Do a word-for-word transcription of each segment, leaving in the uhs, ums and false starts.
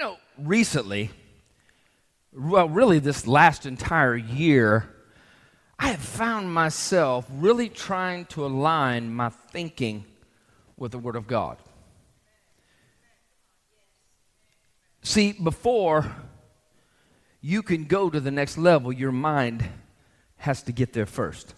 know, recently, well, really this last entire year, I have found myself really trying to align my thinking with the Word of God. See, before you can go to the next level, your mind has to get there first.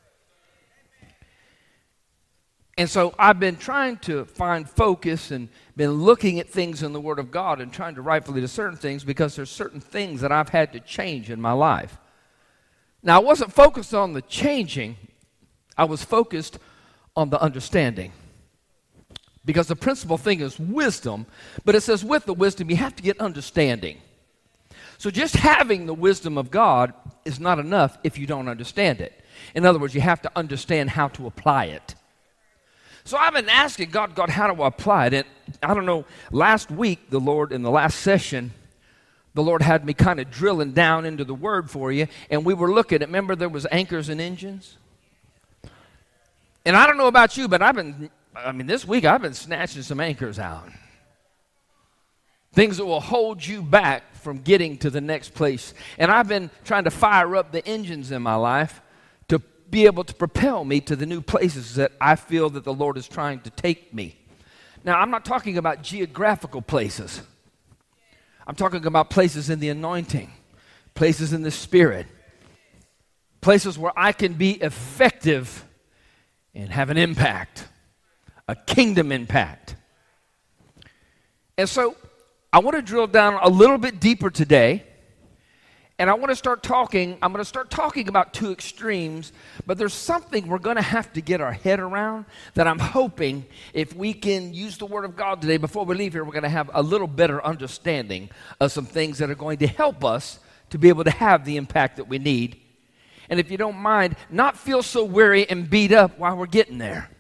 And so I've been trying to find focus and been looking at things in the Word of God and trying to rightfully discern things because there's certain things that I've had to change in my life. Now, I wasn't focused on the changing. I was focused on the understanding. Because the principal thing is wisdom, but it says with the wisdom you have to get understanding. So just having the wisdom of God is not enough if you don't understand it. In other words, you have to understand how to apply it. So I've been asking God, God, how do I apply it? And I don't know, last week, the Lord, in the last session, the Lord had me kind of drilling down into the Word for you, and we were looking at, remember there was anchors and engines? And I don't know about you, but I've been, I mean, this week I've been snatching some anchors out. Things that will hold you back from getting to the next place. And I've been trying to fire up the engines in my life to be able to propel me to the new places that I feel that the Lord is trying to take me. Now, I'm not talking about geographical places. I'm talking about places in the anointing, places in the Spirit, places where I can be effective and have an impact, a kingdom impact. And so I want to drill down a little bit deeper today. And I want to start talking, I'm going to start talking about two extremes, but there's something we're going to have to get our head around that I'm hoping if we can use the Word of God today, before we leave here, we're going to have a little better understanding of some things that are going to help us to be able to have the impact that we need. And if you don't mind, not feel so weary and beat up while we're getting there.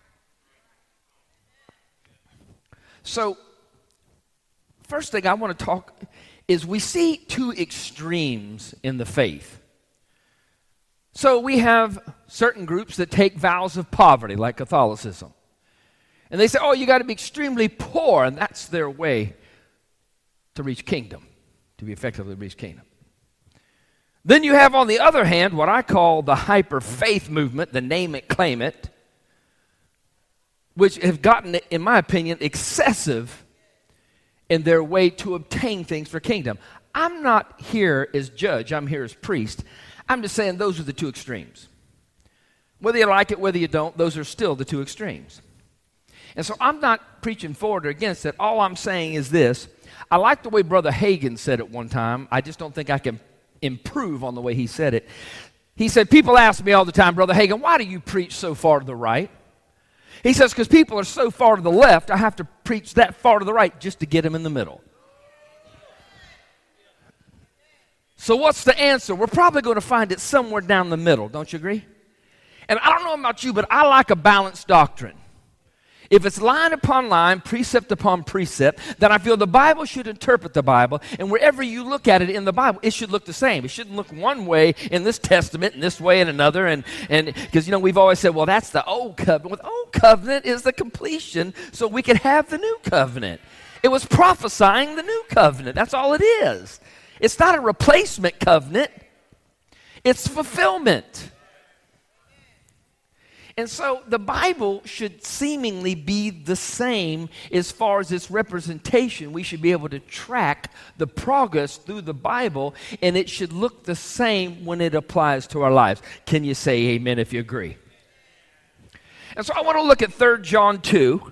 So, first thing I want to talk is we see two extremes in the faith. So we have certain groups that take vows of poverty, like Catholicism. And they say, oh, you got to be extremely poor, and that's their way to reach kingdom, to be effectively reach kingdom. Then you have, on the other hand, what I call the hyper-faith movement, the name it, claim it, which have gotten, in my opinion, excessive in their way to obtain things for kingdom. I'm not here as judge, I'm here as priest. I'm just saying those are the two extremes. Whether you like it, whether you don't, those are still the two extremes. And so I'm not preaching forward or against it. All I'm saying is this. I like the way Brother Hagin said it one time. I just don't think I can improve on the way he said it. He said, people ask me all the time, Brother Hagin, why do you preach so far to the right? He says, because people are so far to the left, I have to preach that far to the right just to get them in the middle. So what's the answer? We're probably going to find it somewhere down the middle, don't you agree? And I don't know about you, but I like a balanced doctrine. If it's line upon line, precept upon precept, then I feel the Bible should interpret the Bible, and wherever you look at it in the Bible, it should look the same. It shouldn't look one way in this testament and this way in another, and and because, you know, we've always said, well, that's the old covenant. Well, the old covenant is the completion so we can have the new covenant. It was prophesying the new covenant. That's all it is. It's not a replacement covenant. It's fulfillment. And so the Bible should seemingly be the same as far as its representation. We should be able to track the progress through the Bible, and it should look the same when it applies to our lives. Can you say amen if you agree? And so I want to look at Third John two,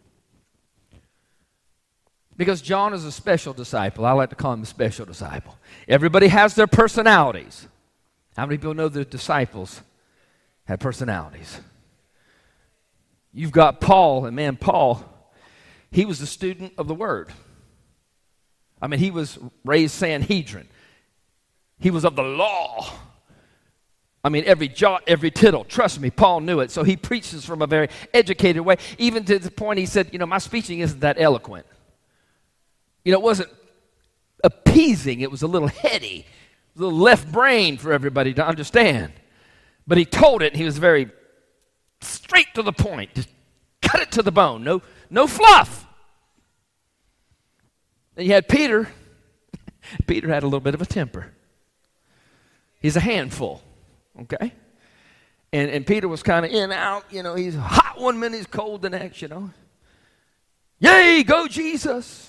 because John is a special disciple. I like to call him a special disciple. Everybody has their personalities. How many people know that disciples have personalities? You've got Paul, and man, Paul, he was a student of the Word. I mean, he was raised Sanhedrin. He was of the law. I mean, every jot, every tittle. Trust me, Paul knew it. So he preaches from a very educated way, even to the point he said, you know, my speeching isn't that eloquent. You know, it wasn't appeasing. It was a little heady, a little left brain for everybody to understand. But he told it, and he was very straight to the point. Just cut it to the bone. No, no fluff. Then you had Peter. Peter had a little bit of a temper. He's a handful, okay? And, and Peter was kind of in, out, you know, he's hot one minute, he's cold the next, you know. Yay, go Jesus.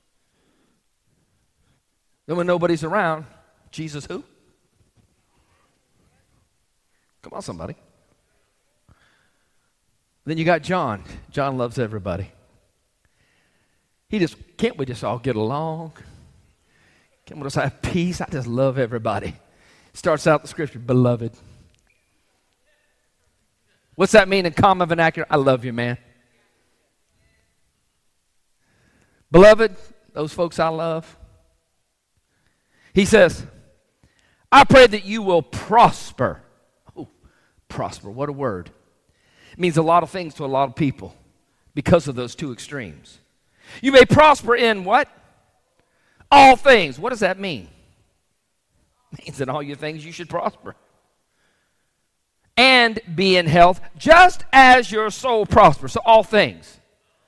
Then when nobody's around, Jesus who? Come on, somebody. Then you got John. John loves everybody. He just, can't we just all get along? Can't we just have peace? I just love everybody. Starts out the scripture, beloved. What's that mean in common vernacular? I love you, man. Beloved, those folks I love. He says, I pray that you will prosper. Oh, prosper, what a word. It means a lot of things to a lot of people because of those two extremes. You may prosper in what? All things. What does that mean? It means in all your things you should prosper. And be in health, just as your soul prospers. So all things.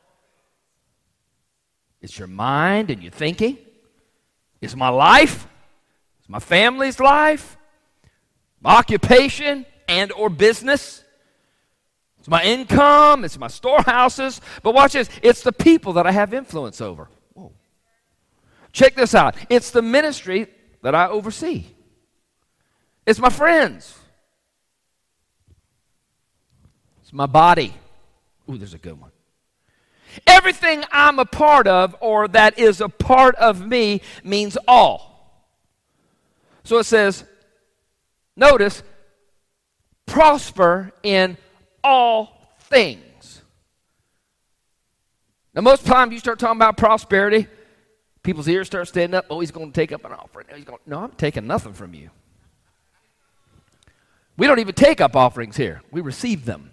It's your mind and your thinking. It's my life. It's my family's life. My occupation and or business. It's my income. It's my storehouses. But watch this. It's the people that I have influence over. Whoa. Check this out. It's the ministry that I oversee. It's my friends. It's my body. Ooh, there's a good one. Everything I'm a part of or that is a part of me means all. So it says, notice, prosper in all things. Now, most time you start talking about prosperity, people's ears start standing up. Oh, he's going to take up an offering. He's going, no, I'm taking nothing from you. We don't even take up offerings here. We receive them.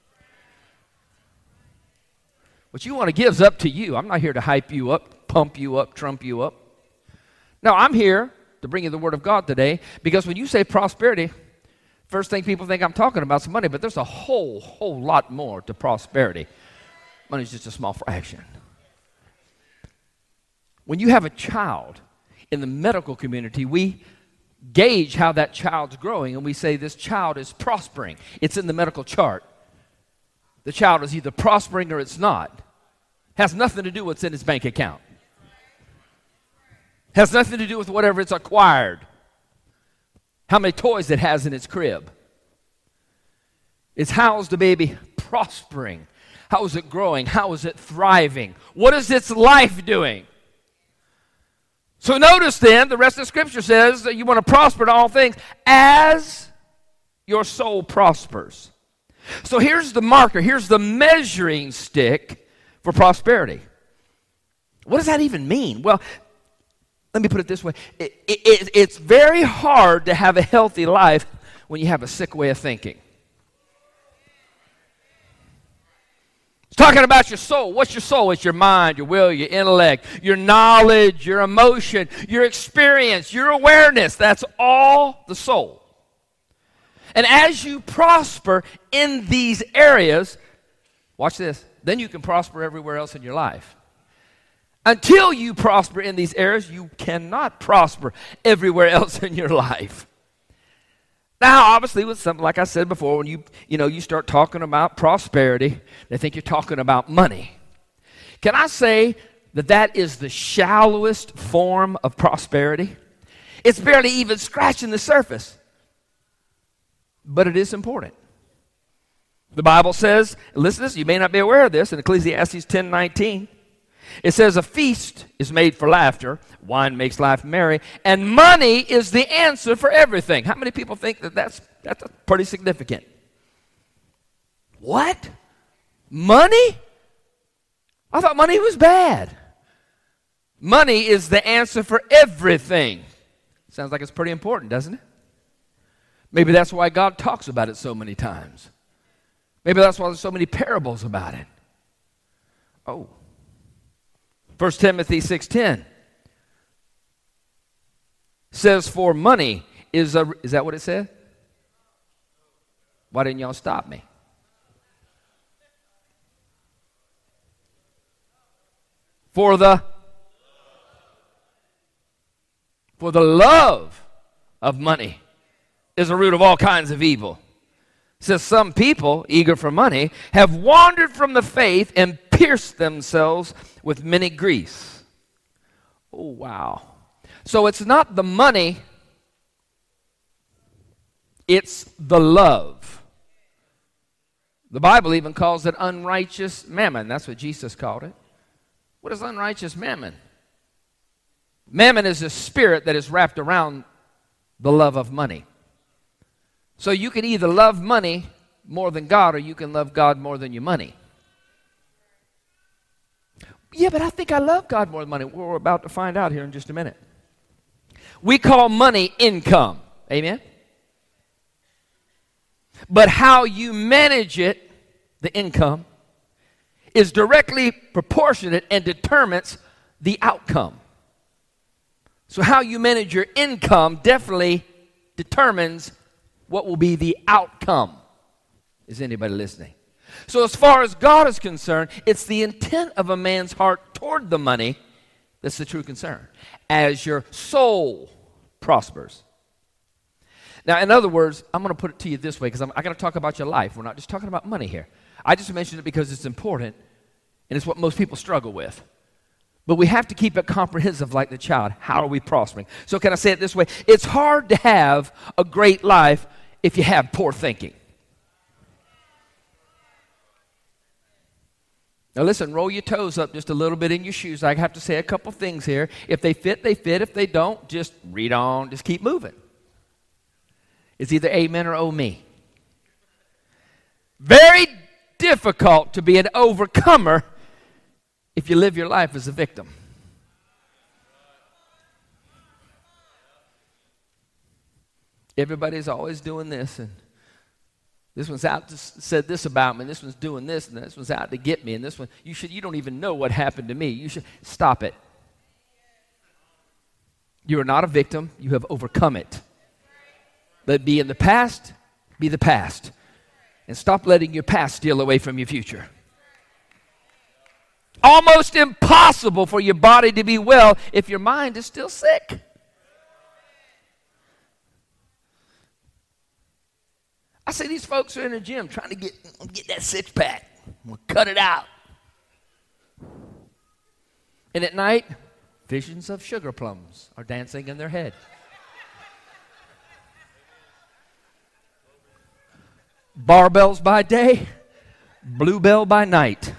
What you want to give is up to you. I'm not here to hype you up, pump you up, trump you up. No, I'm here to bring you the Word of God today because when you say prosperity, first thing people think I'm talking about is money, but there's a whole, whole lot more to prosperity. Money's just a small fraction. When you have a child in the medical community, we gauge how that child's growing, and we say this child is prospering. It's in the medical chart. The child is either prospering or it's not. Has nothing to do with what's in his bank account. Has nothing to do with whatever it's acquired. How many toys it has in its crib. It's how's the baby prospering? How is it growing? How is it thriving? What is its life doing? So notice then, the rest of the scripture says that you want to prosper in all things as your soul prospers. So here's the marker, here's the measuring stick for prosperity. What does that even mean? Well, let me put it this way. It, it, it's very hard to have a healthy life when you have a sick way of thinking. It's talking about your soul. What's your soul? It's your mind, your will, your intellect, your knowledge, your emotion, your experience, your awareness. That's all the soul. And as you prosper in these areas, watch this, then you can prosper everywhere else in your life. Until you prosper in these areas, you cannot prosper everywhere else in your life. Now, obviously, with something like I said before, when you, you know, you start talking about prosperity, they think you're talking about money. Can I say that that is the shallowest form of prosperity? It's barely even scratching the surface. But it is important. The Bible says, listen to this, you may not be aware of this, in Ecclesiastes ten nineteen. It says, a feast is made for laughter, wine makes life merry, and money is the answer for everything. How many people think that that's, that's pretty significant? What? Money? I thought money was bad. Money is the answer for everything. Sounds like it's pretty important, doesn't it? Maybe that's why God talks about it so many times. Maybe that's why there's so many parables about it. Oh. First Timothy six ten says, for money is a... Is that what it said? Why didn't y'all stop me? For the... For the love of money is a root of all kinds of evil. It says some people, eager for money, have wandered from the faith and pierced themselves with many griefs. Oh, wow. So it's not the money, it's the love. The Bible even calls it unrighteous mammon. That's what Jesus called it. What is unrighteous mammon? Mammon is a spirit that is wrapped around the love of money. So you can either love money more than God, or you can love God more than your money. Yeah, but I think I love God more than money. We're about to find out here in just a minute. We call money income. Amen? But how you manage it, the income, is directly proportionate and determines the outcome. So how you manage your income definitely determines what will be the outcome. Is anybody listening? So as far as God is concerned, it's the intent of a man's heart toward the money that's the true concern. As your soul prospers. Now, in other words, I'm going to put it to you this way, because I'm, I'm going to talk about your life. We're not just talking about money here. I just mentioned it because it's important, and it's what most people struggle with. But we have to keep it comprehensive like the child. How are we prospering? So can I say it this way? It's hard to have a great life if you have poor thinking. Now listen, roll your toes up just a little bit in your shoes. I have to say a couple things here. If they fit, they fit. If they don't, just read on. Just keep moving. It's either amen or oh me. Very difficult to be an overcomer if you live your life as a victim. Everybody's always doing this, and this one's out to said this about me, and this one's doing this, and this one's out to get me, and this one, you should, you don't even know what happened to me. You should stop it. You are not a victim. You have overcome it. Let it be in the past, be the past. And stop letting your past steal away from your future. Almost impossible for your body to be well if your mind is still sick. I see these folks are in the gym trying to get, get that six pack. We'll cut it out. And at night, visions of sugar plums are dancing in their head. Barbells by day, Bluebell by night.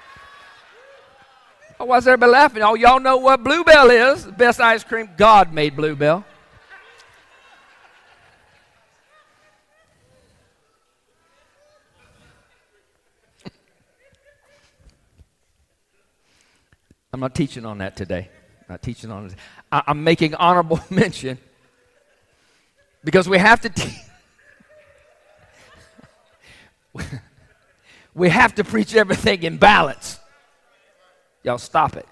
Oh, why is everybody laughing? Oh, y'all know what Bluebell is. The best ice cream. God made Bluebell. I'm not teaching on that today. I'm not teaching on it. I, I'm making honorable mention because we have to teach. We have to preach everything in balance. Y'all stop it.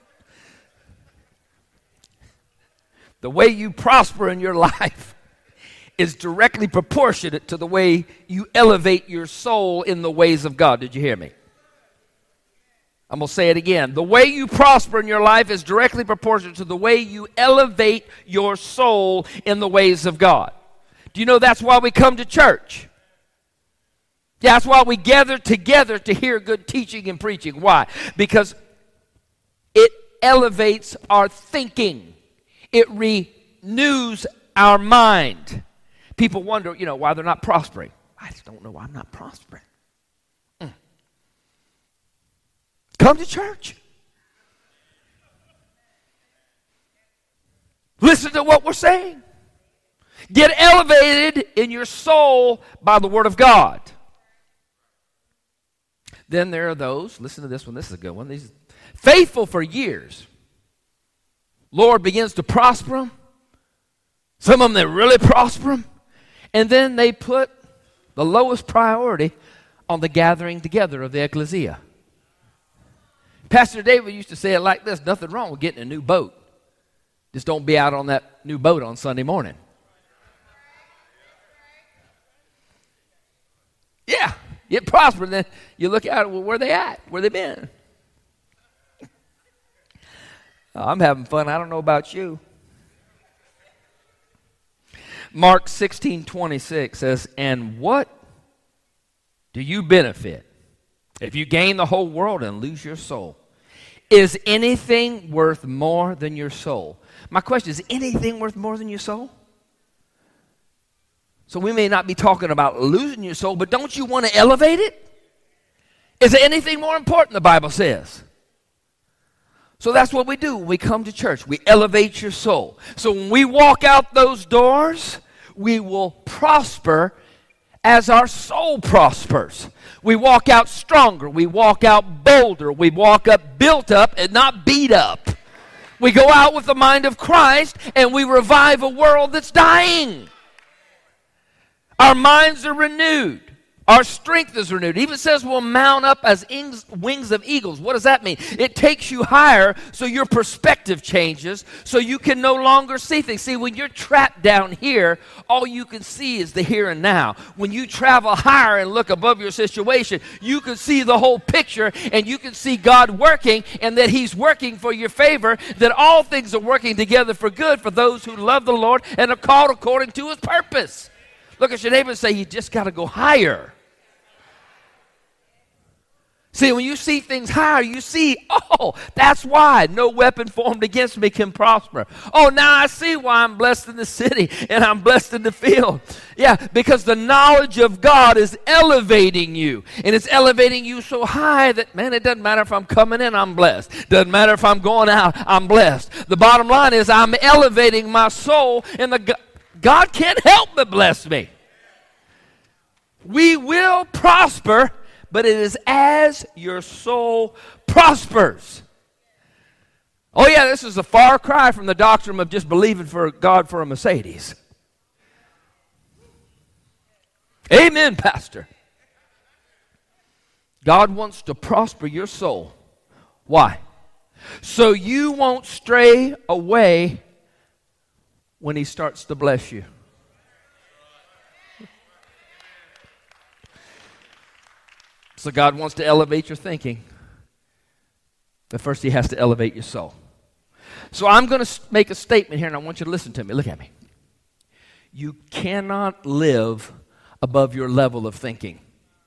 The way you prosper in your life is directly proportionate to the way you elevate your soul in the ways of God. Did you hear me? I'm going to say it again. The way you prosper in your life is directly proportionate to the way you elevate your soul in the ways of God. Do you know that's why we come to church? Yeah, that's why we gather together to hear good teaching and preaching. Why? Because it elevates our thinking. It renews our mind. People wonder, you know, why they're not prospering. I just don't know why I'm not prospering. Mm. Come to church. Listen to what we're saying. Get elevated in your soul by the Word of God. Then there are those, listen to this one, this is a good one. These faithful for years. Lord begins to prosper them. Some of them, they really prosper them. And then they put the lowest priority on the gathering together of the ecclesia. Pastor David used to say it like this: nothing wrong with getting a new boat. Just don't be out on that new boat on Sunday morning. Yeah. Get prospered, then you look at it, well, where they at? Where they been? Oh, I'm having fun. I don't know about you. Mark sixteen twenty-six says, and what do you benefit if you gain the whole world and lose your soul? Is anything worth more than your soul? My question is, anything worth more than your soul? So we may not be talking about losing your soul, but don't you want to elevate it? Is there anything more important, the Bible says? So that's what we do when we come to church. We elevate your soul. So when we walk out those doors, we will prosper as our soul prospers. We walk out stronger. We walk out bolder. We walk up built up and not beat up. We go out with the mind of Christ and we revive a world that's dying. Our minds are renewed. Our strength is renewed. It even says we'll mount up as ings, wings of eagles. What does that mean? It takes you higher so your perspective changes, so you can no longer see things. See, when you're trapped down here, all you can see is the here and now. When you travel higher and look above your situation, you can see the whole picture, and you can see God working, and that He's working for your favor, that all things are working together for good for those who love the Lord and are called according to His purpose. Look at your neighbor and say, you just got to go higher. See, when you see things higher, you see, oh, that's why no weapon formed against me can prosper. Oh, now I see why I'm blessed in the city and I'm blessed in the field. Yeah, because the knowledge of God is elevating you. And it's elevating you so high that, man, it doesn't matter if I'm coming in, I'm blessed. Doesn't matter if I'm going out, I'm blessed. The bottom line is I'm elevating my soul, and the God can't help but bless me. We will prosper, but it is as your soul prospers. Oh yeah, this is a far cry from the doctrine of just believing for God for a Mercedes. Amen, Pastor. God wants to prosper your soul. Why? So you won't stray away when He starts to bless you. So God wants to elevate your thinking, but first He has to elevate your soul. So I'm going to make a statement here, and I want you to listen to me. Look at me. You cannot live above your level of thinking.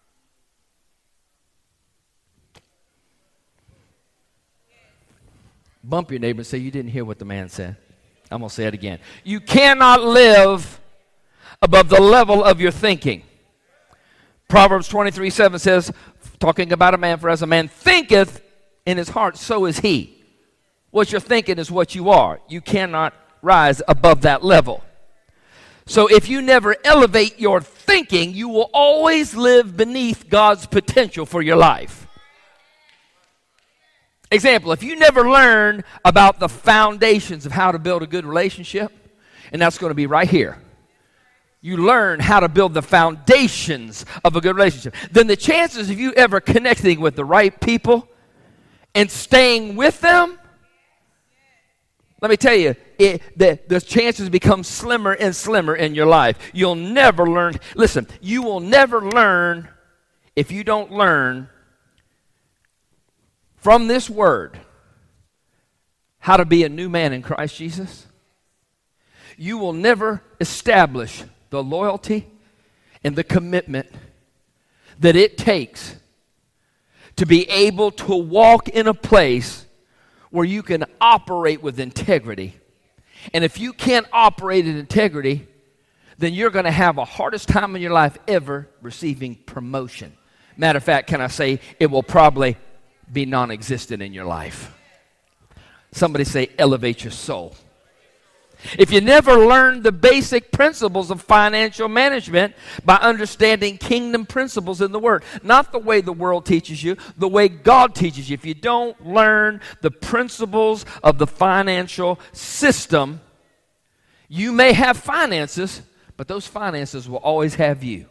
Bump your neighbor and say, you didn't hear what the man said. I'm going to say it again. You cannot live above the level of your thinking. Proverbs twenty-three seven says, talking about a man, for as a man thinketh in his heart, so is he. What you're thinking is what you are. You cannot rise above that level. So if you never elevate your thinking, you will always live beneath God's potential for your life. Example, if you never learn about the foundations of how to build a good relationship, and that's going to be right here. You learn how to build the foundations of a good relationship. Then the chances of you ever connecting with the right people and staying with them, let me tell you, it, the, the chances become slimmer and slimmer in your life. You'll never learn. Listen, you will never learn if you don't learn from this word how to be a new man in Christ Jesus. You will never establish the loyalty and the commitment that it takes to be able to walk in a place where you can operate with integrity. And if you can't operate in integrity, then you're going to have a hardest time in your life ever receiving promotion. Matter of fact, can I say it will probably be non-existent in your life. Somebody say, elevate your soul. If you never learn the basic principles of financial management by understanding kingdom principles in the Word, not the way the world teaches you, the way God teaches you. If you don't learn the principles of the financial system, you may have finances, but those finances will always have you.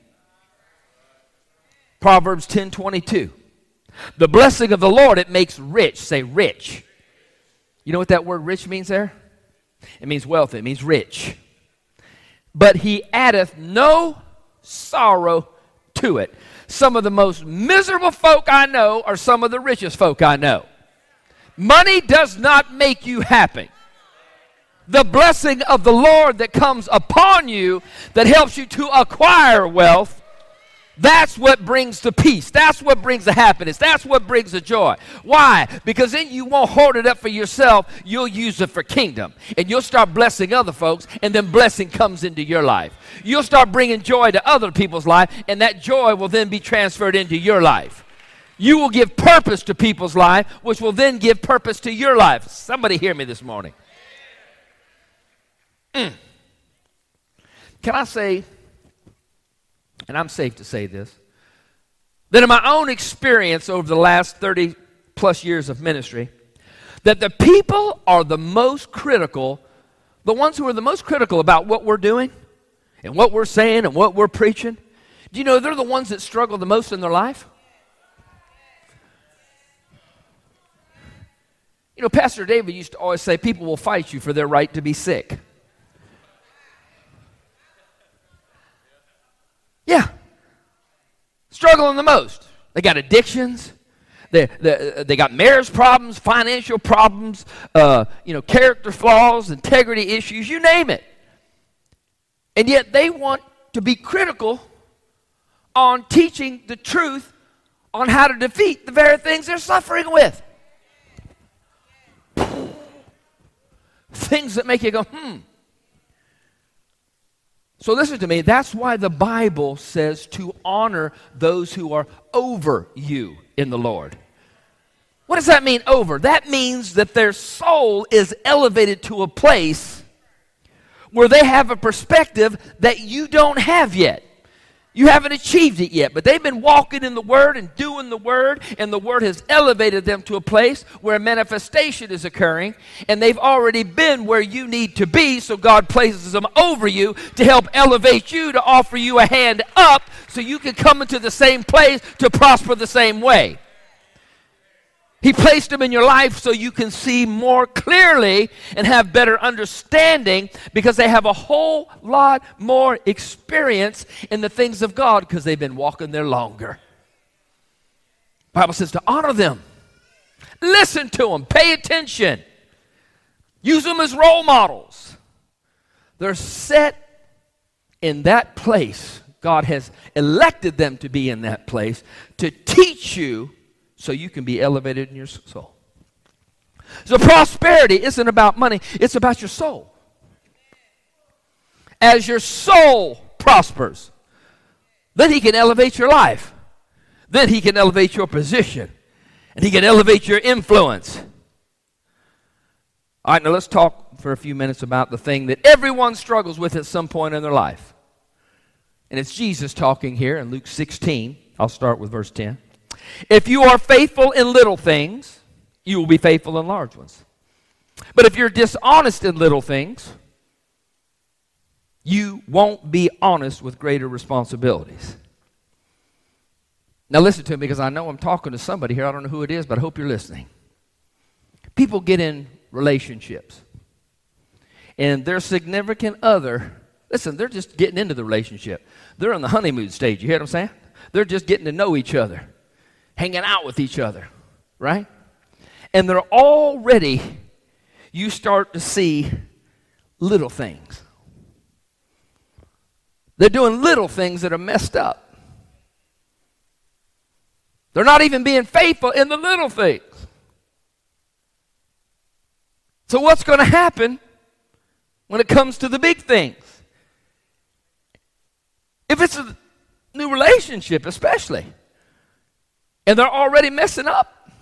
Proverbs ten twenty-two. The blessing of the Lord, it makes rich. Say rich. You know what that word rich means there? It means wealthy. It means rich. But He addeth no sorrow to it. Some of the most miserable folk I know are some of the richest folk I know. Money does not make you happy. the blessing of the Lord that comes upon you that helps you to acquire wealth, that's what brings the peace. That's what brings the happiness. That's what brings the joy. Why? Because then you won't hoard it up for yourself. You'll use it for kingdom. And you'll start blessing other folks, and then blessing comes into your life. You'll start bringing joy to other people's life, and that joy will then be transferred into your life. You will give purpose to people's life, which will then give purpose to your life. Somebody hear me this morning. Mm. Can I say, and I'm safe to say this, that in my own experience over the last thirty plus years of ministry, that the people are the most critical, the ones who are the most critical about what we're doing and what we're saying and what we're preaching, do you know they're the ones that struggle the most in their life? You know, Pastor David used to always say, people will fight you for their right to be sick. Yeah. Struggling the most. They got addictions. They, they, they got marriage problems, financial problems, uh, you know, character flaws, integrity issues, you name it. And yet they want to be critical on teaching the truth on how to defeat the very things they're suffering with. Things that make you go, hmm. So listen to me, that's why the Bible says to honor those who are over you in the Lord. What does that mean, over? That means that their soul is elevated to a place where they have a perspective that you don't have yet. You haven't achieved it yet, but they've been walking in the Word and doing the Word, and the Word has elevated them to a place where manifestation is occurring, and they've already been where you need to be, so God places them over you to help elevate you, to offer you a hand up so you can come into the same place to prosper the same way. He placed them in your life so you can see more clearly and have better understanding because they have a whole lot more experience in the things of God because they've been walking there longer. The Bible says to honor them. Listen to them. Pay attention. Use them as role models. They're set in that place. God has elected them to be in that place to teach you so you can be elevated in your soul. So prosperity isn't about money, it's about your soul. As your soul prospers, then he can elevate your life. Then he can elevate your position. And he can elevate your influence. All right, now let's talk for a few minutes about the thing that everyone struggles with at some point in their life. And it's Jesus talking here in Luke sixteen. I'll start with verse ten. If you are faithful in little things, you will be faithful in large ones. But if you're dishonest in little things, you won't be honest with greater responsibilities. Now listen to me because I know I'm talking to somebody here. I don't know who it is, but I hope you're listening. People get in relationships. And their significant other, listen, they're just getting into the relationship. They're on the honeymoon stage. You hear what I'm saying? They're just getting to know each other. Hanging out with each other, right? And they're already, you start to see little things. They're doing little things that are messed up. They're not even being faithful in the little things. So what's going to happen when it comes to the big things? If it's a new relationship especially, and they're already messing up.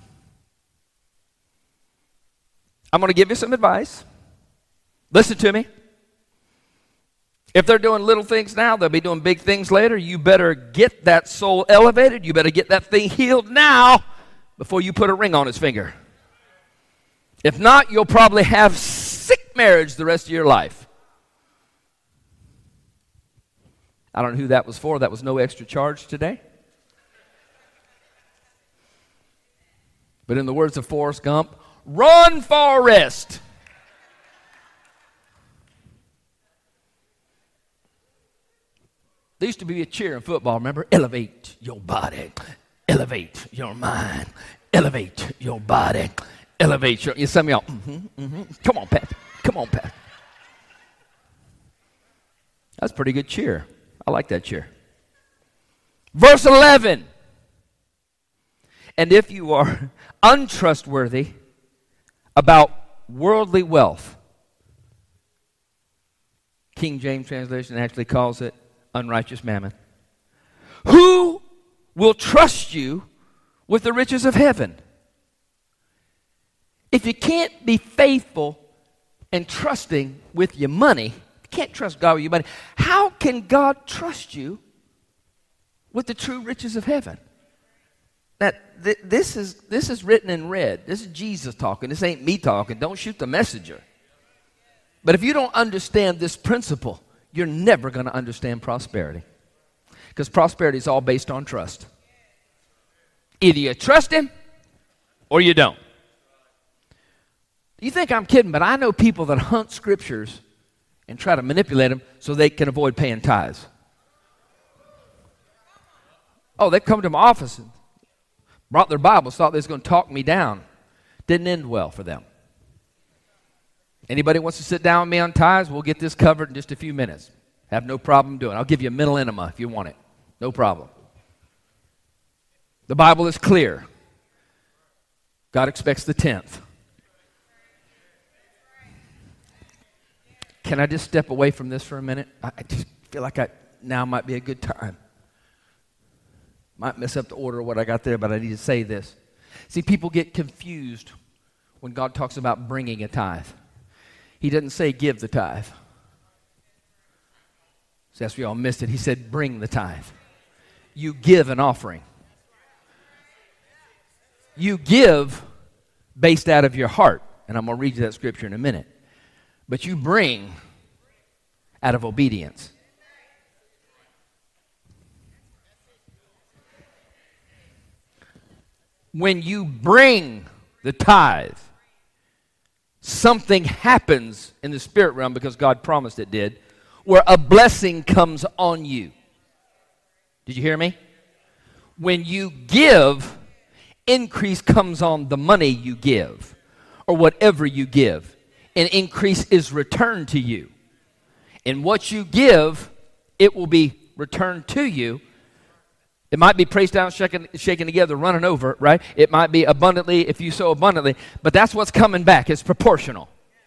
I'm going to give you some advice. Listen to me. If they're doing little things now, they'll be doing big things later. You better get that soul elevated. You better get that thing healed now before you put a ring on his finger. If not, you'll probably have sick marriage the rest of your life. I don't know who that was for. That was no extra charge today. But in the words of Forrest Gump, run, Forrest! There used to be a cheer in football, remember? Elevate your body, elevate your mind, elevate your body, elevate your... Some of y'all, mm-hmm, mm-hmm. Come on, Pat. Come on, Pat. That's pretty good cheer. I like that cheer. Verse eleven. And if you are untrustworthy about worldly wealth, King James translation actually calls it unrighteous mammon, who will trust you with the riches of heaven? If you can't be faithful and trusting with your money, you can't trust God with your money, how can God trust you with the true riches of heaven? Now, th- this is this is written in red. This is Jesus talking. This ain't me talking. Don't shoot the messenger. But if you don't understand this principle, you're never going to understand prosperity. Because prosperity is all based on trust. Either you trust him or you don't. You think I'm kidding, but I know people that hunt scriptures and try to manipulate them so they can avoid paying tithes. Oh, they come to my office and brought their Bibles, thought they was going to talk me down. Didn't end well for them. Anybody wants to sit down with me on tithes, we'll get this covered in just a few minutes. Have no problem doing it. I'll give you a mental enema if you want it. No problem. The Bible is clear. God expects the tenth. Can I just step away from this for a minute? I just feel like I, now might be a good time. Might mess up the order of what I got there, but I need to say this. See, people get confused when God talks about bringing a tithe. He doesn't say give the tithe. So that's where y'all missed it. He said bring the tithe. You give an offering. You give based out of your heart. And I'm going to read you that scripture in a minute. But you bring out of obedience. When you bring the tithe, something happens in the spirit realm because God promised it did, where a blessing comes on you. Did you hear me? When you give, increase comes on the money you give or whatever you give. An increase is returned to you. And what you give, it will be returned to you. It might be pressed down, shaken, shaken together, running over, right? It might be abundantly if you sow abundantly, but that's what's coming back. It's proportional.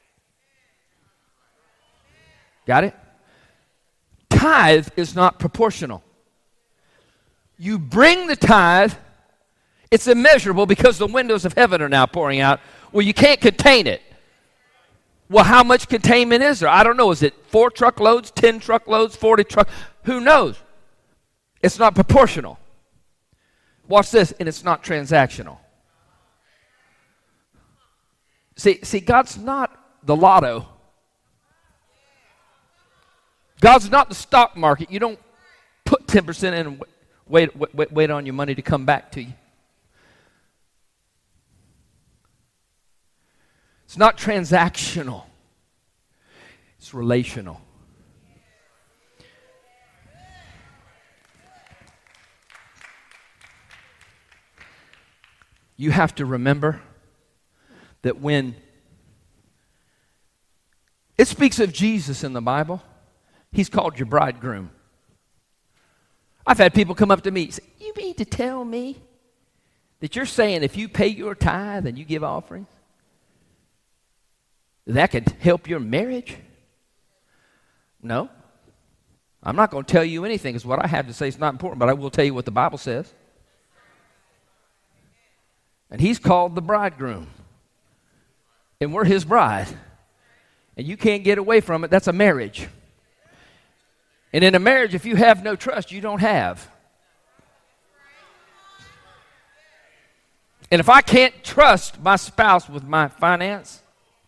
Got it? Tithe is not proportional. You bring the tithe, it's immeasurable because the windows of heaven are now pouring out. Well, you can't contain it. Well, how much containment is there? I don't know. Is it four truckloads, ten truckloads, forty truck? Who knows? It's not proportional. Watch this, and it's not transactional. See, see, God's not the lotto. God's not the stock market. You don't put ten percent in and wait, wait, wait on your money to come back to you. It's not transactional. It's relational. You have to remember that when it speaks of Jesus in the Bible, he's called your bridegroom. I've had people come up to me and say, you mean to tell me that you're saying if you pay your tithe and you give offerings, that could help your marriage? No. I'm not going to tell you anything because what I have to say is not important, but I will tell you what the Bible says. And he's called the bridegroom. And we're his bride. And you can't get away from it. That's a marriage. And in a marriage, if you have no trust, you don't have. And if I can't trust my spouse with my finance,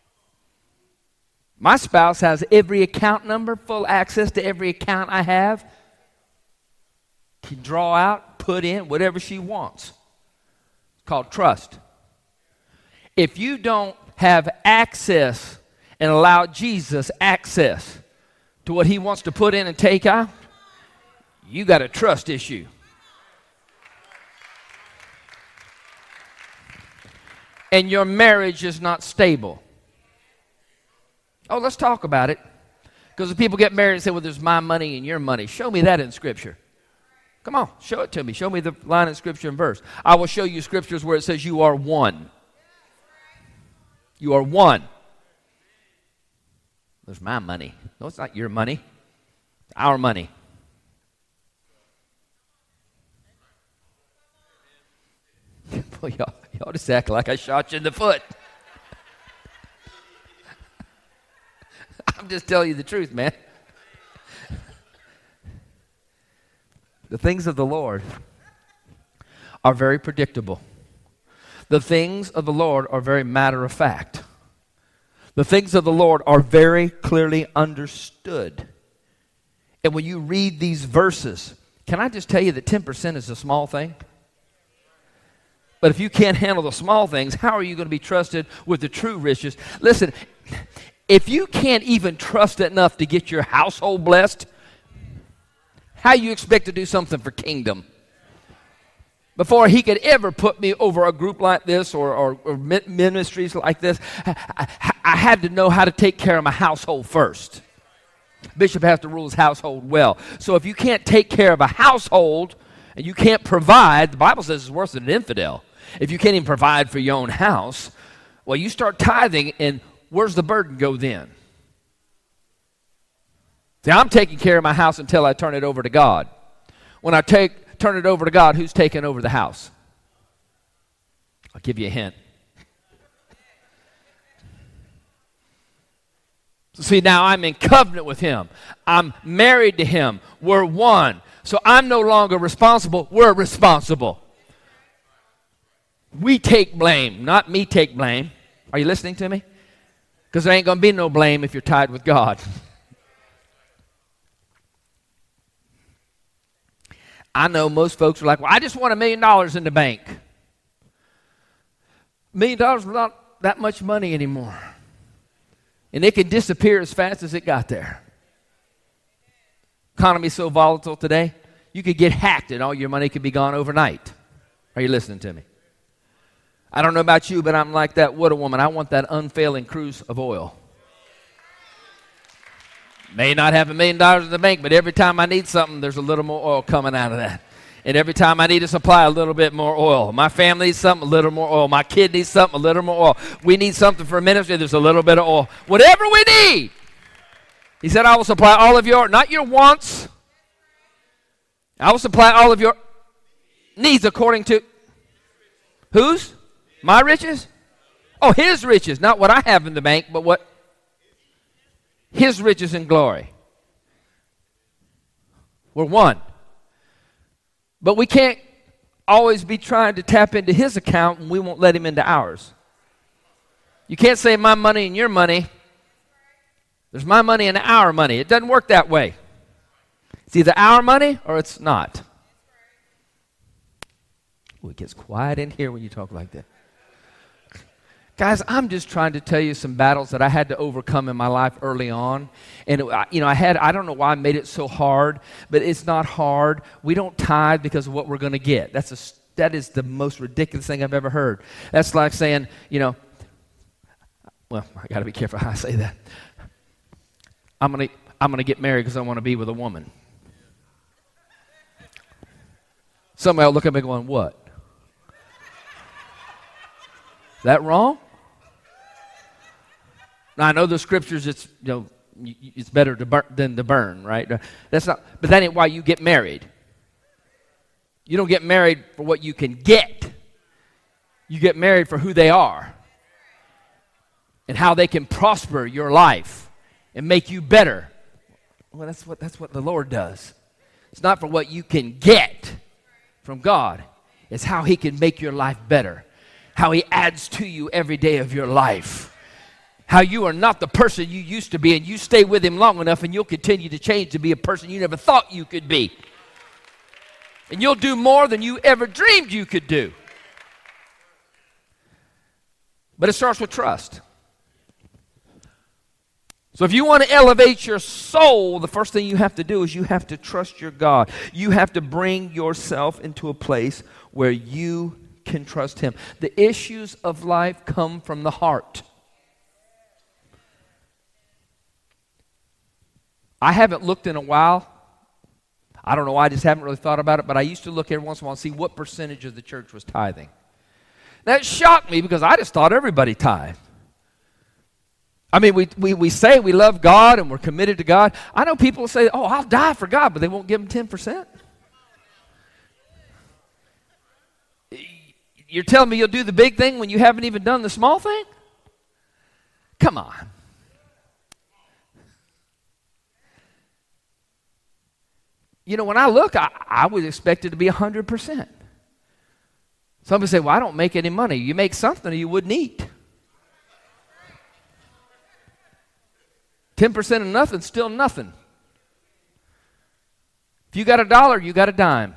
my spouse has every account number, full access to every account I have, can draw out, put in, whatever she wants. It's called trust. If you don't have access and allow Jesus access to what he wants to put in and take out, you got a trust issue. And your marriage is not stable. Oh, let's talk about it. Because when people get married and say, well, there's my money and your money. Show me that in Scripture. Come on, show it to me. Show me the line in Scripture and verse. I will show you scriptures where it says you are one. You are one. There's my money. No, it's not your money. It's our money. Well, y'all, y'all just act like I shot you in the foot. I'm just telling you the truth, man. The things of the Lord are very predictable. The things of the Lord are very matter of fact. The things of the Lord are very clearly understood. And when you read these verses, can I just tell you that ten percent is a small thing? But if you can't handle the small things, how are you going to be trusted with the true riches? Listen, if you can't even trust enough to get your household blessed, how you expect to do something for kingdom? Before he could ever put me over a group like this or, or, or ministries like this, I, I, I had to know how to take care of my household first. Bishop has to rule his household well. So if you can't take care of a household and you can't provide, the Bible says it's worse than an infidel. If you can't even provide for your own house, well, you start tithing, and where's the burden go then? See, I'm taking care of my house until I turn it over to God. When I take turn it over to God, who's taking over the house? I'll give you a hint. So see, now I'm in covenant with him. I'm married to him. We're one. So I'm no longer responsible. We're responsible. We take blame, not me take blame. Are you listening to me? Because there ain't going to be no blame if you're tied with God. I know most folks are like, well, I just want a million dollars in the bank. A million dollars is not that much money anymore. And it can disappear as fast as it got there. Economy's so volatile today, you could get hacked and all your money could be gone overnight. Are you listening to me? I don't know about you, but I'm like that widow woman. I want that unfailing cruise of oil. May not have a million dollars in the bank, but every time I need something, there's a little more oil coming out of that. And every time I need to supply a little bit more oil. My family needs something, a little more oil. My kid needs something, a little more oil. We need something for ministry, there's a little bit of oil. Whatever we need. He said, I will supply all of your, not your wants. I will supply all of your needs according to, whose? My riches? Oh, his riches. Not what I have in the bank, but what? His riches and glory. We're one. But we can't always be trying to tap into his account and we won't let him into ours. You can't say my money and your money. There's my money and our money. It doesn't work that way. It's either our money or it's not. Oh, it gets quiet in here when you talk like that. Guys, I'm just trying to tell you some battles that I had to overcome in my life early on. And, it, you know, I had, I don't know why I made it so hard, but it's not hard. We don't tithe because of what we're going to get. That's a, that is the most ridiculous thing I've ever heard. That's like saying, you know, well, I got to be careful how I say that. I'm going to I'm going to get married because I want to be with a woman. Somebody will look at me going, what? Is that wrong? Now, I know the scriptures, it's, you know, it's better to burn than to burn, right? That's not, but that ain't why you get married. You don't get married for what you can get. You get married for who they are and how they can prosper your life and make you better. Well, that's what, that's what the Lord does. It's not for what you can get from God. It's how he can make your life better. How he adds to you every day of your life. How you are not the person you used to be, and you stay with him long enough and you'll continue to change to be a person you never thought you could be. And you'll do more than you ever dreamed you could do. But it starts with trust. So if you want to elevate your soul, the first thing you have to do is you have to trust your God. You have to bring yourself into a place where you can trust him. The issues of life come from the heart. I haven't looked in a while. I don't know why, I just haven't really thought about it, but I used to look every once in a while and see what percentage of the church was tithing. That shocked me because I just thought everybody tithed. I mean, we, we, we say we love God and we're committed to God. I know people say, oh, I'll die for God, but they won't give them ten percent. You're telling me you'll do the big thing when you haven't even done the small thing? Come on. You know, when I look, I, I would expect it to be one hundred percent. Somebody say, well, I don't make any money. You make something or you wouldn't eat. ten percent of nothing, still nothing. If you got a dollar, you got a dime.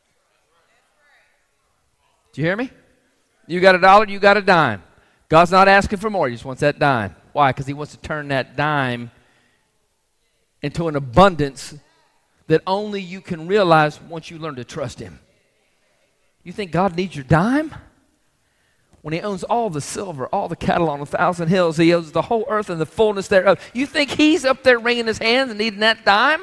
Do you hear me? You got a dollar, you got a dime. God's not asking for more. He just wants that dime. Why? Because he wants to turn that dime into an abundance that only you can realize once you learn to trust him. You think God needs your dime? When he owns all the silver, all the cattle on a thousand hills, he owns the whole earth and the fullness thereof. You think he's up there wringing his hands and needing that dime?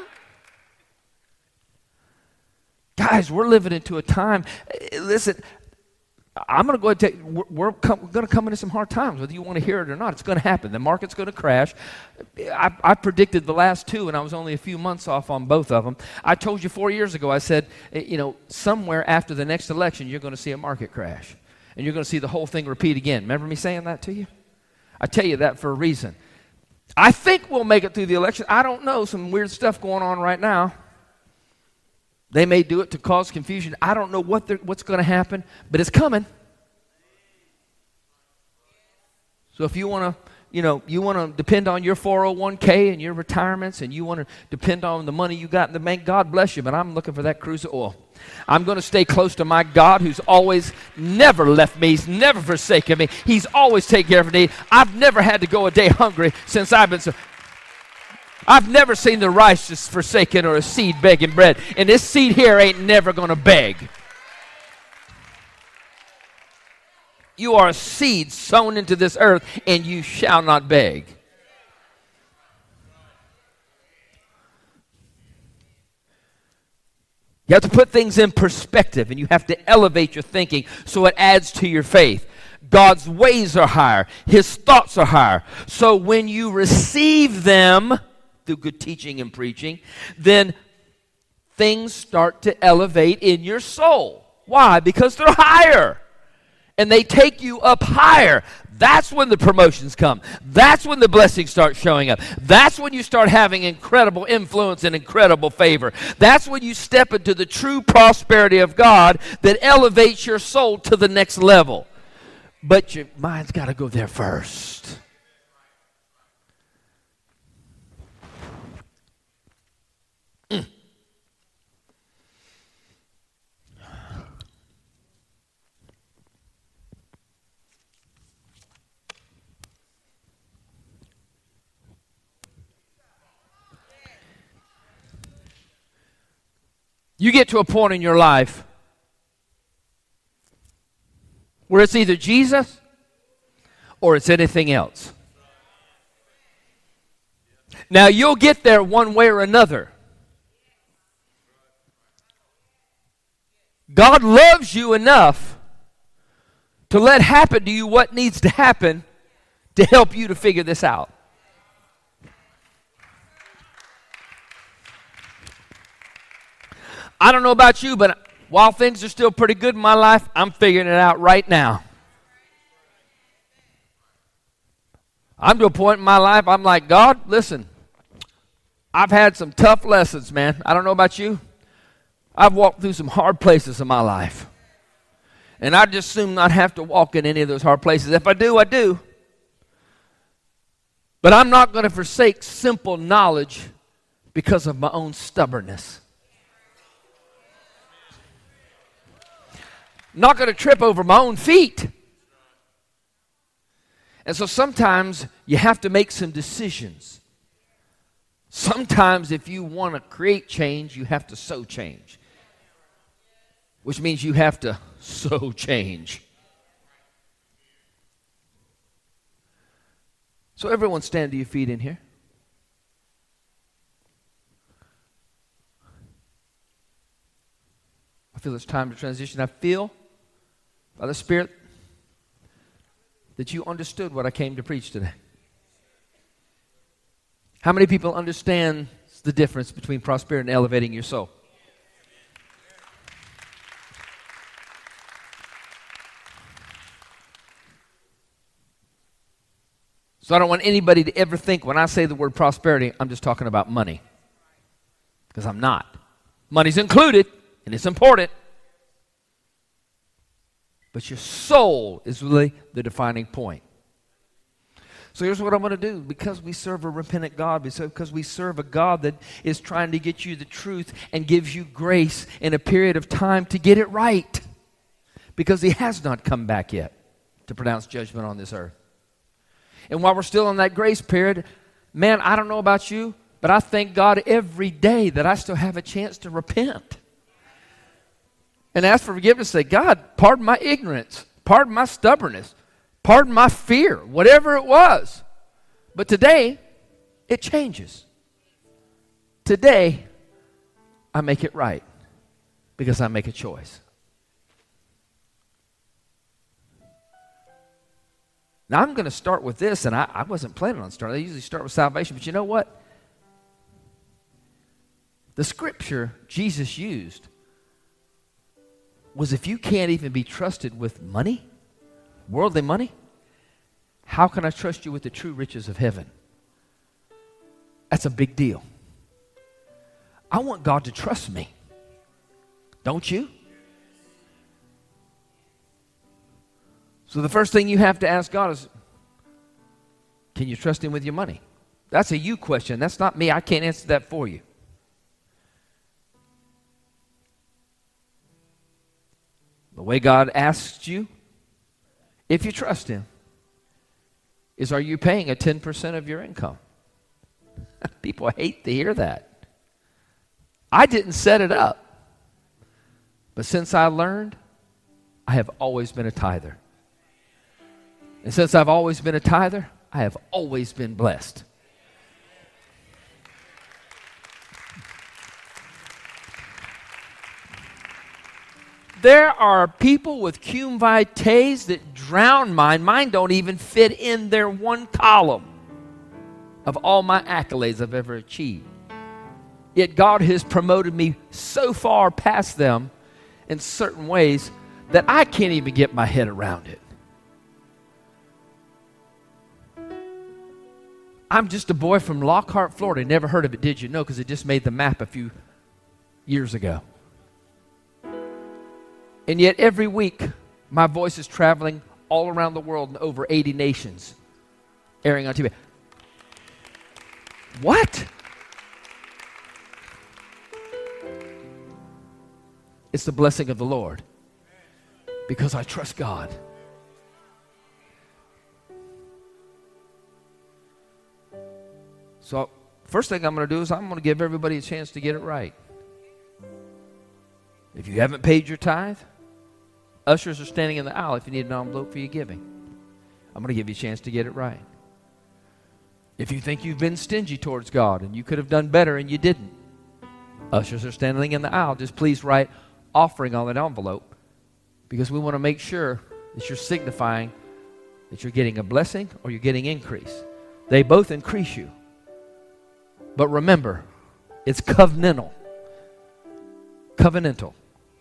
Guys, we're living into a time. Listen, I'm going to go ahead and tell you, we're, we're, com- we're going to come into some hard times, whether you want to hear it or not. It's going to happen. The market's going to crash. I, I predicted the last two, and I was only a few months off on both of them. I told you four years ago, I said, you know, somewhere after the next election, you're going to see a market crash, and you're going to see the whole thing repeat again. Remember me saying that to you? I tell you that for a reason. I think we'll make it through the election. I don't know. Some weird stuff going on right now. They may do it to cause confusion. I don't know what what's going to happen, but it's coming. So if you want to, you know, you want to depend on your four oh one k and your retirements, and you want to depend on the money you got in the bank, God bless you, but I'm looking for that cruise of oil. I'm going to stay close to my God who's always never left me. He's never forsaken me. He's always taken care of me. I've never had to go a day hungry since I've been so... I've never seen the righteous forsaken or a seed begging bread. And this seed here ain't never going to beg. You are a seed sown into this earth, and you shall not beg. You have to put things in perspective, and you have to elevate your thinking so it adds to your faith. God's ways are higher. His thoughts are higher. So when you receive them through good teaching and preaching, then things start to elevate in your soul. Why? Because they're higher. And they take you up higher. That's when the promotions come. That's when the blessings start showing up. That's when you start having incredible influence and incredible favor. That's when you step into the true prosperity of God that elevates your soul to the next level. But your mind's got to go there first. Mm. You get to a point in your life where it's either Jesus or it's anything else. Now, you'll get there one way or another. God loves you enough to let happen to you what needs to happen to help you to figure this out. I don't know about you, but while things are still pretty good in my life, I'm figuring it out right now. I'm to a point in my life, I'm like, God, listen, I've had some tough lessons, man. I don't know about you. I've walked through some hard places in my life. And I'd just soon not have to walk in any of those hard places. If I do, I do. But I'm not going to forsake simple knowledge because of my own stubbornness. Not going to trip over my own feet. And so sometimes you have to make some decisions. Sometimes if you want to create change, you have to sow change. Which means you have to sow change. So everyone stand to your feet in here. feel it's time to transition. I feel by the Spirit that you understood what I came to preach today. How many people understand the difference between prosperity and elevating your soul? So I don't want anybody to ever think when I say the word prosperity, I'm just talking about money. Because I'm not. Money's included, and it's important. But your soul is really the defining point. So here's what I'm going to do. Because we serve a repentant God, because we serve a God that is trying to get you the truth and gives you grace in a period of time to get it right. Because He has not come back yet to pronounce judgment on this earth. And while we're still in that grace period, man, I don't know about you, but I thank God every day that I still have a chance to repent. And ask for forgiveness. Say, God, pardon my ignorance. Pardon my stubbornness. Pardon my fear. Whatever it was. But today, it changes. Today, I make it right. Because I make a choice. Now, I'm going to start with this, and I, I wasn't planning on starting. I usually start with salvation. But you know what? The scripture Jesus used was, if you can't even be trusted with money, worldly money, how can I trust you with the true riches of heaven? That's a big deal. I want God to trust me. Don't you? So the first thing you have to ask God is, can you trust Him with your money? That's a you question. That's not me. I can't answer that for you. The way God asks you, if you trust Him, is, are you paying a ten percent of your income? People hate to hear that. I didn't set it up. But since I learned, I have always been a tither. And since I've always been a tither, I have always been blessed. There are people with cum vitaes that drown mine. Mine don't even fit in their one column of all my accolades I've ever achieved. Yet God has promoted me so far past them in certain ways that I can't even get my head around it. I'm just a boy from Lockhart, Florida. Never heard of it, did you? No, because it just made the map a few years ago. And yet every week, my voice is traveling all around the world in over eighty nations, airing on T V. What? It's the blessing of the Lord, because I trust God. So first thing I'm going to do is I'm going to give everybody a chance to get it right. If you haven't paid your tithe, ushers are standing in the aisle if you need an envelope for your giving. I'm going to give you a chance to get it right. If you think you've been stingy towards God and you could have done better and you didn't, ushers are standing in the aisle. Just please write offering on that envelope, because we want to make sure that you're signifying that you're getting a blessing or you're getting increase. They both increase you. But remember, it's covenantal. Covenantal.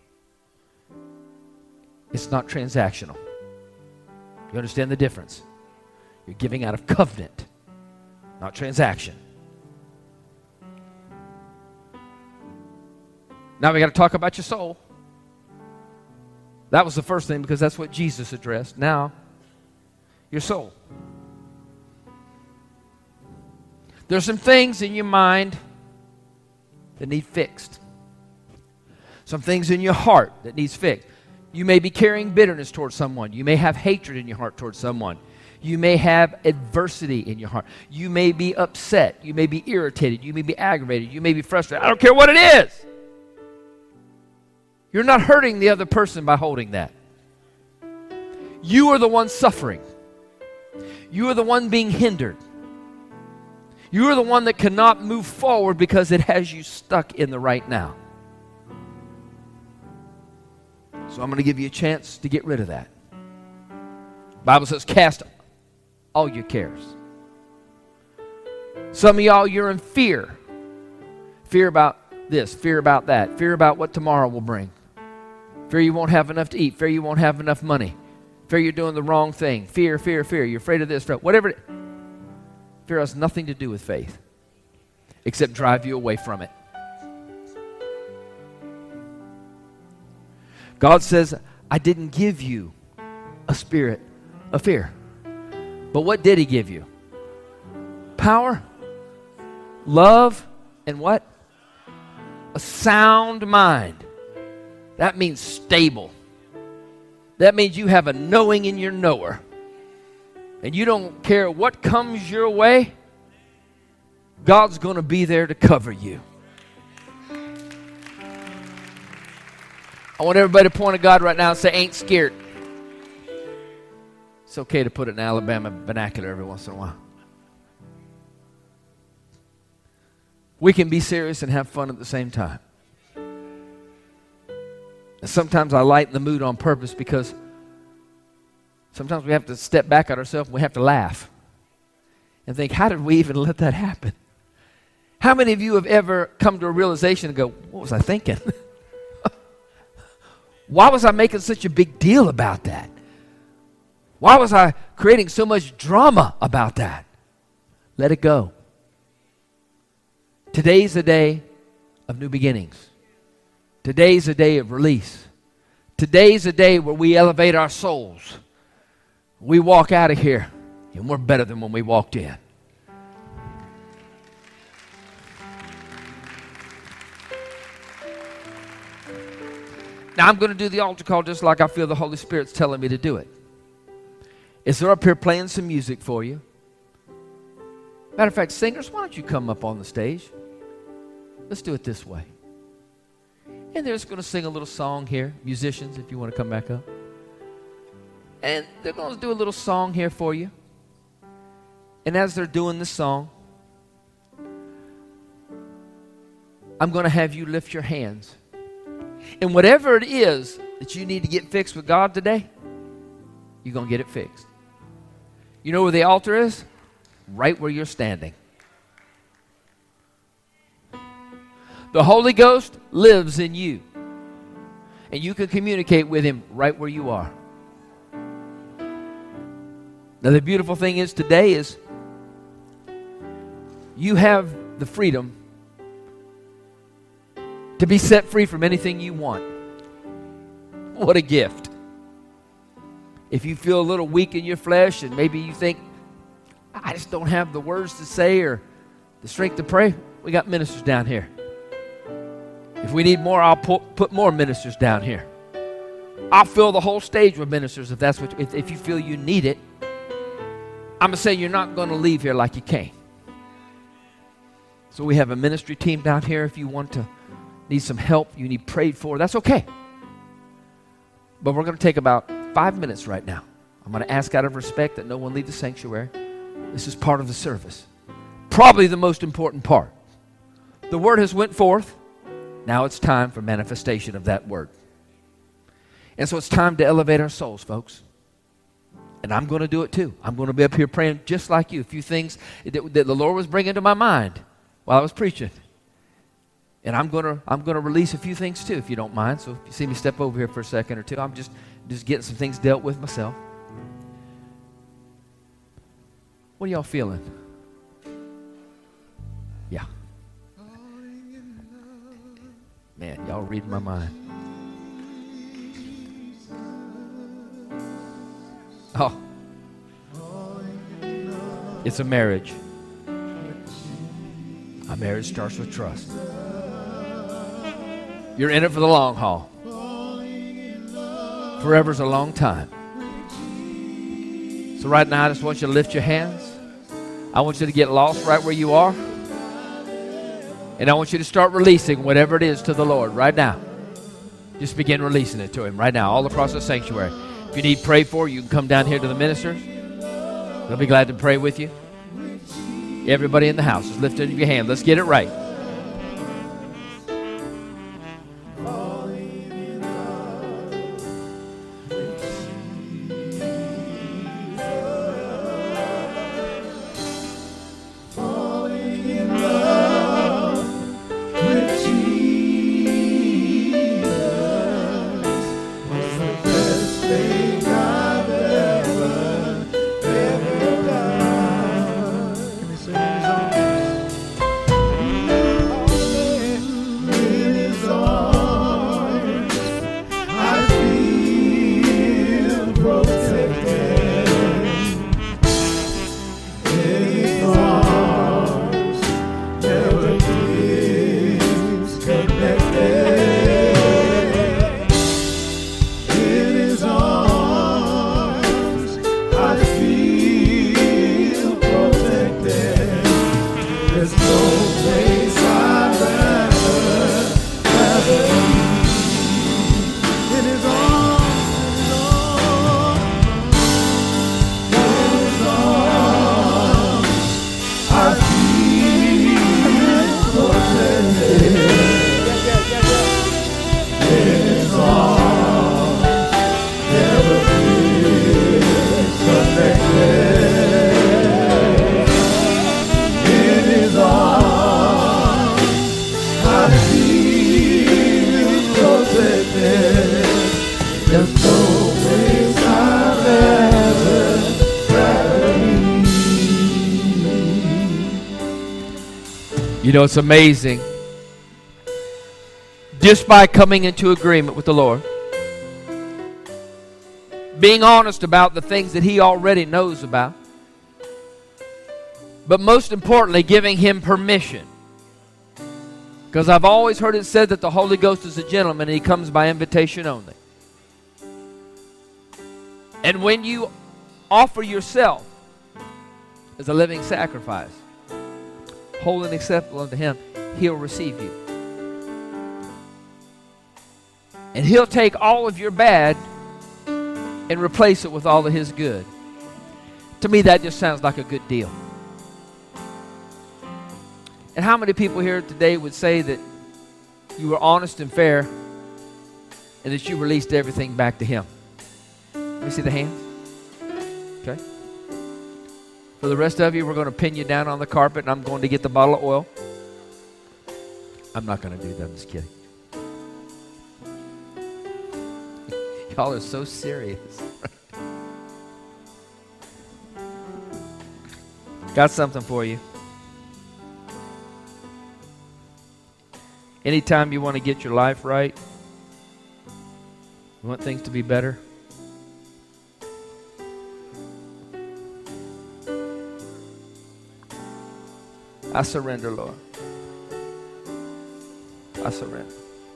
It's not transactional. You understand the difference? You're giving out of covenant, not transaction. Now we got to talk about your soul. That was the first thing, because that's what Jesus addressed. Now, your soul. There's some things in your mind that need fixed. Some things in your heart that needs fixed. You may be carrying bitterness towards someone. You may have hatred in your heart towards someone. You may have adversity in your heart. You may be upset. You may be irritated. You may be aggravated. You may be frustrated. I don't care what it is. You're not hurting the other person by holding that. You are the one suffering. You are the one being hindered. You are the one that cannot move forward because it has you stuck in the right now. So I'm going to give you a chance to get rid of that. The Bible says, cast all your cares. Some of y'all, you're in fear. Fear about this, fear about that, fear about what tomorrow will bring. Fear you won't have enough to eat. Fear you won't have enough money. Fear you're doing the wrong thing. Fear, fear, fear. You're afraid of this, whatever. It, fear has nothing to do with faith except drive you away from it. God says, I didn't give you a spirit of fear. But what did he give you? Power, love, and what? A sound mind. That means stable. That means you have a knowing in your knower. And you don't care what comes your way, God's going to be there to cover you. I want everybody to point at God right now and say, ain't scared. It's okay to put it in Alabama vernacular every once in a while. We can be serious and have fun at the same time. And sometimes I lighten the mood on purpose because sometimes we have to step back at ourselves and we have to laugh and think, how did we even let that happen? How many of you have ever come to a realization and go, what was I thinking? Why was I making such a big deal about that? Why was I creating so much drama about that? Let it go. Today's a day of new beginnings. Today's a day of release. Today's a day where we elevate our souls. We walk out of here and we're better than when we walked in. Now I'm going to do the altar call just like I feel the Holy Spirit's telling me to do it. Is they're up here playing some music for you. Matter of fact, singers, why don't you come up on the stage? Let's do it this way. And they're just going to sing a little song here. Musicians, if you want to come back up. And they're going to do a little song here for you. And as they're doing this song, I'm going to have you lift your hands. And whatever it is that you need to get fixed with God today, you're going to get it fixed. You know where the altar is? Right where you're standing. The Holy Ghost lives in you. And you can communicate with him right where you are. Now the beautiful thing is today is you have the freedom to be set free from anything you want. What a gift. If you feel a little weak in your flesh and maybe you think, I just don't have the words to say or the strength to pray, we got ministers down here. If we need more, I'll put, put more ministers down here. I'll fill the whole stage with ministers if that's what, if, if you feel you need it. I'm going to say you're not going to leave here like you came. So we have a ministry team down here. If you want to need some help, you need prayed for, that's okay. But we're going to take about five minutes right now. I'm going to ask out of respect that no one leave the sanctuary. This is part of the service. Probably the most important part. The word has went forth. Now it's time for manifestation of that word. And so it's time to elevate our souls, folks. And I'm going to do it too. I'm going to be up here praying just like you. A few things that, that the Lord was bringing to my mind while I was preaching. And I'm going to I'm going to release a few things too, if you don't mind. So if you see me step over here for a second or two, I'm just, just getting some things dealt with myself. What are y'all feeling? Yeah. Man, y'all reading my mind. Oh. It's a marriage. A marriage starts with trust. You're in it for the long haul. Forever's a long time. So right now, I just want you to lift your hands. I want you to get lost right where you are. And I want you to start releasing whatever it is to the Lord right now. Just begin releasing it to him right now, all across the sanctuary. If you need prayed for, you can come down here to the ministers. They'll be glad to pray with you. Everybody in the house, just lift up your hand. Let's get it right. You know, it's amazing. Just by coming into agreement with the Lord, being honest about the things that He already knows about, but most importantly, giving Him permission. Because I've always heard it said that the Holy Ghost is a gentleman and He comes by invitation only. And when you offer yourself as a living sacrifice, holy and acceptable unto Him, He'll receive you. And He'll take all of your bad and replace it with all of His good. To me, that just sounds like a good deal. And how many people here today would say that you were honest and fair and that you released everything back to Him? Let me see the hands. Okay. For the rest of you, we're going to pin you down on the carpet and I'm going to get the bottle of oil. I'm not going to do that. I'm just kidding. Y'all are so serious. Got something for you. Anytime you want to get your life right, you want things to be better, I surrender, Lord. I surrender.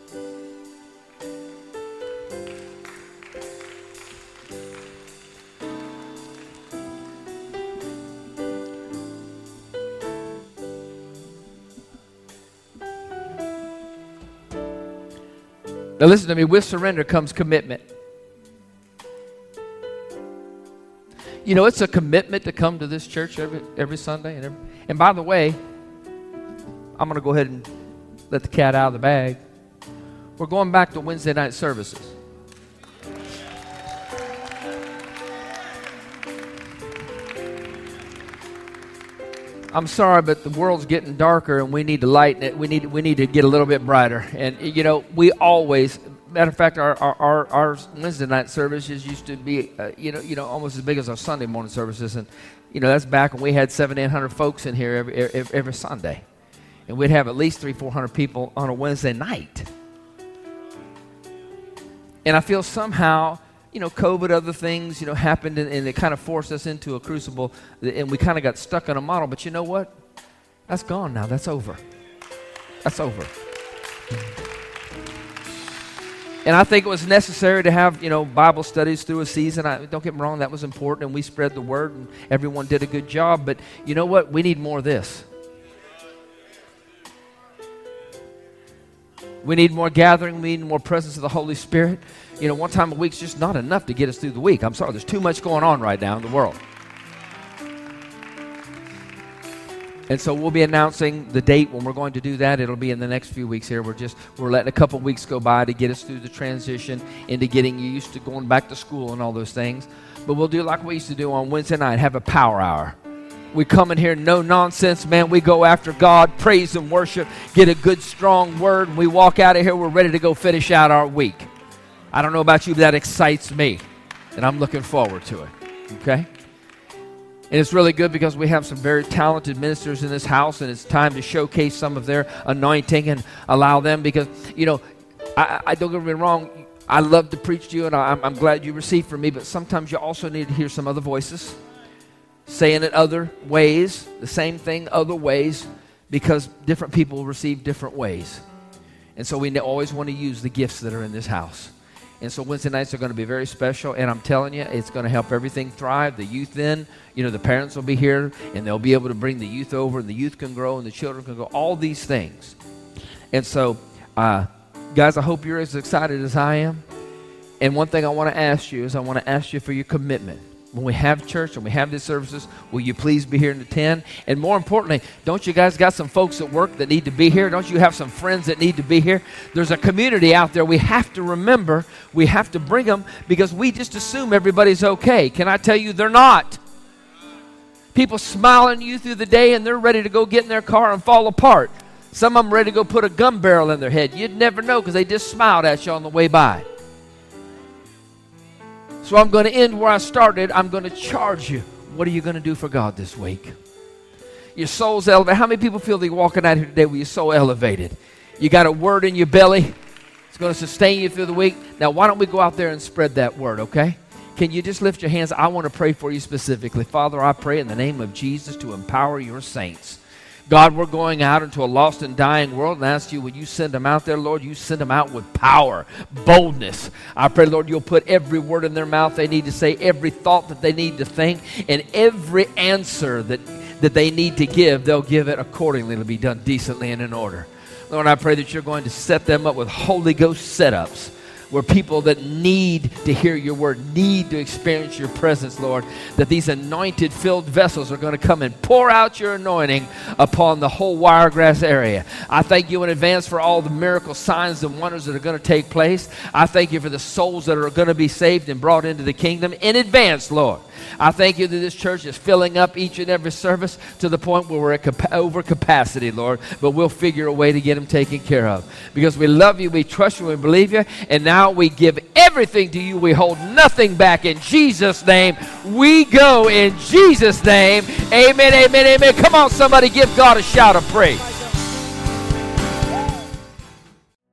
Now listen to me, with surrender comes commitment. You know, it's a commitment to come to this church every every Sunday. And, every, and by the way, I'm going to go ahead and let the cat out of the bag. We're going back to Wednesday night services. I'm sorry, but the world's getting darker, and we need to lighten it. We need we need to get a little bit brighter. And you know, we always, matter of fact, our our, our, our Wednesday night services used to be, uh, you know, you know, almost as big as our Sunday morning services. And you know, that's back when we had seven, eight hundred folks in here every, every every Sunday, and we'd have at least three, four hundred people on a Wednesday night. And I feel somehow, you know, COVID, other things, you know, happened, and, and it kind of forced us into a crucible, and we kind of got stuck on a model. But you know what? That's gone now. That's over. That's over. And I think it was necessary to have, you know, Bible studies through a season. I, don't get me wrong, that was important, and we spread the word, and everyone did a good job. But you know what? We need more of this. We need more gathering. We need more presence of the Holy Spirit. You know, one time a week's just not enough to get us through the week. I'm sorry, there's too much going on right now in the world. And so we'll be announcing the date when we're going to do that. It'll be in the next few weeks here. We're just, we're letting a couple weeks go by to get us through the transition into getting you used to going back to school and all those things. But we'll do like we used to do on Wednesday night, have a power hour. We come in here, no nonsense, man. We go after God, praise and worship, get a good, strong word, and we walk out of here, we're ready to go finish out our week. I don't know about you, but that excites me, and I'm looking forward to it, okay? And it's really good because we have some very talented ministers in this house, and it's time to showcase some of their anointing and allow them, because, you know, I, I don't get me wrong, I love to preach to you, and I, I'm, I'm glad you receive from me, but sometimes you also need to hear some other voices saying it other ways, the same thing other ways, because different people receive different ways. And so we always want to use the gifts that are in this house. And so Wednesday nights are going to be very special, and I'm telling you, it's going to help everything thrive. The youth then, you know, the parents will be here, and they'll be able to bring the youth over, and the youth can grow, and the children can grow, all these things. And so, uh, guys, I hope you're as excited as I am. And one thing I want to ask you is I want to ask you for your commitment. When we have church and we have these services, will you please be here and attend? And more importantly, don't you guys got some folks at work that need to be here? Don't you have some friends that need to be here? There's a community out there we have to remember. We have to bring them because we just assume everybody's okay. Can I tell you they're not? People smiling at you through the day and they're ready to go get in their car and fall apart. Some of them ready to go put a gun barrel in their head. You'd never know because they just smiled at you on the way by. So I'm going to end where I started. I'm going to charge you. What are you going to do for God this week? Your soul's elevated. How many people feel they're walking out here today with your soul elevated? You got a word in your belly. It's going to sustain you through the week. Now, why don't we go out there and spread that word, okay? Can you just lift your hands? I want to pray for you specifically. Father, I pray in the name of Jesus to empower your saints. God, we're going out into a lost and dying world and ask you, would you send them out there, Lord? You send them out with power, boldness. I pray, Lord, you'll put every word in their mouth they need to say, every thought that they need to think, and every answer that, that they need to give, they'll give it accordingly. It'll be done decently and in order. Lord, I pray that you're going to set them up with Holy Ghost setups, where people that need to hear your word, need to experience your presence, Lord, that these anointed filled vessels are going to come and pour out your anointing upon the whole Wiregrass area. I thank you in advance for all the miracle signs and wonders that are going to take place. I thank you for the souls that are going to be saved and brought into the kingdom in advance, Lord. I thank you that this church is filling up each and every service to the point where we're at capa- over capacity, Lord. But we'll figure a way to get them taken care of. Because we love you, we trust you, we believe you. And now we give everything to you. We hold nothing back in Jesus' name. We go in Jesus' name. Amen, amen, amen. Come on, somebody give God a shout of praise.